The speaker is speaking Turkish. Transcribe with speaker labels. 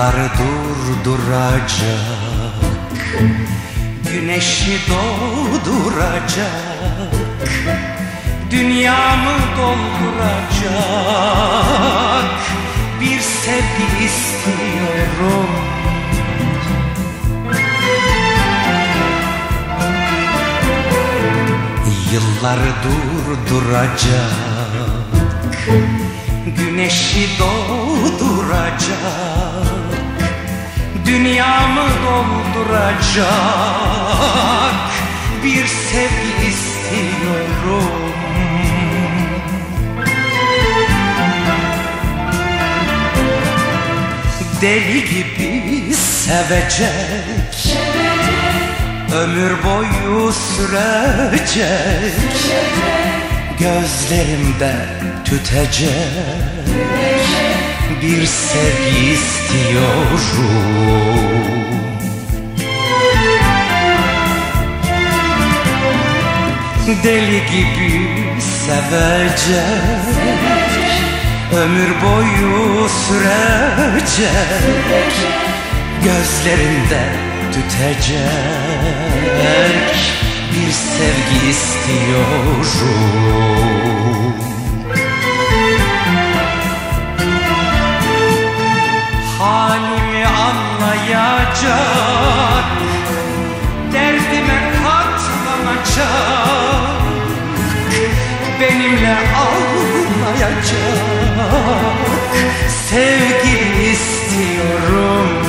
Speaker 1: Yılları durduracak, güneşi doğduracak, dünyamı dolduracak bir sevgi istiyorum. Yılları durduracak, güneşi doğduracak, dünyamı dolduracak bir sevgi istiyorum. Deli gibi sevecek, ömür boyu sürecek, gözlerimde tütecek bir sevgi istiyorum. Deli gibi sevecek, ömür boyu sürecek, gözlerinde tütecek bir sevgi istiyorum. Halimi anlayacak, derdime katlanacak, benimle ağlayacak sevgi istiyorum.